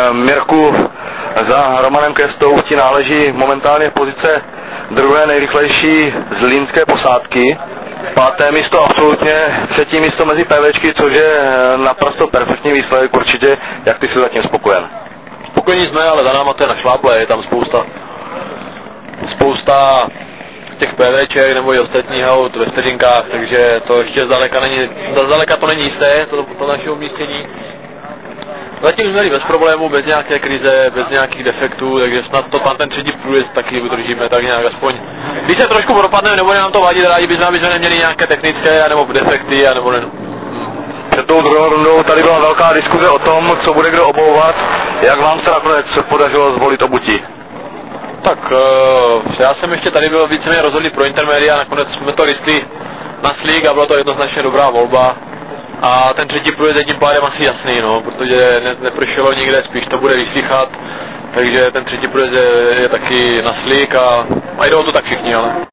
Mirku, za Romanem Kestou ti náleží momentálně pozice druhé nejrychlejší z línské posádky. Páté místo absolutně, třetí místo mezi PVčky, což je naprosto perfektní výsledek určitě. Jak ty jsi zatím spokojen? Spokojení jsme, ale za náma to je našláplé, je tam spousta těch PVček nebo i ostatních aut ve vteřinkách, takže to ještě zdaleka to není jisté, to naše umístění. Zatím jsme měli bez problémů, bez nějaké krize, bez nějakých defektů, takže snad to tam ten třetí průjezd taky udržíme tak nějak aspoň. Když se trošku propadne, nebude nám to vadit, rádi bychom, aby jsme neměli nějaké technické, nebo defekty, nebo ne. Před tou druhou rundou tady byla velká diskuze o tom, co bude kdo obouvat. Jak vám se nakonec podařilo zvolit obutí? Tak já jsem ještě tady byl víceméně rozhodlý pro intermédia, nakonec jsme to listli na slík a byla to jednoznačně dobrá volba. A ten třetí průjezd je tím pádem asi jasný, no, protože nepršelo nikde, spíš to bude vyslychat, takže ten třetí průjezd je taky na slík a jdou to tak všichni, ale.